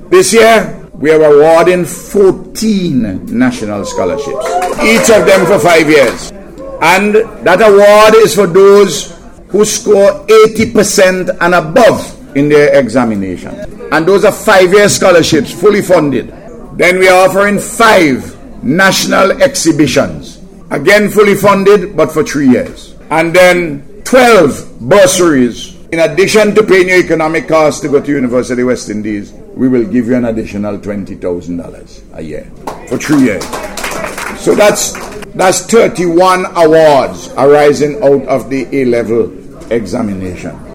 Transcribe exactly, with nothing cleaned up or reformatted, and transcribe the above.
This year, we are awarding fourteen national scholarships, each of them for five years. And that award is for those who score eighty percent and above in their examination. And those are five-year scholarships, fully funded. Then we are offering five national exhibitions, again fully funded, but for three years. And then twelve bursaries. In addition to paying your economic costs to go to University of West Indies, we will give you an additional twenty thousand dollars a year for three years. So that's that's thirty-one awards arising out of the A-level examination.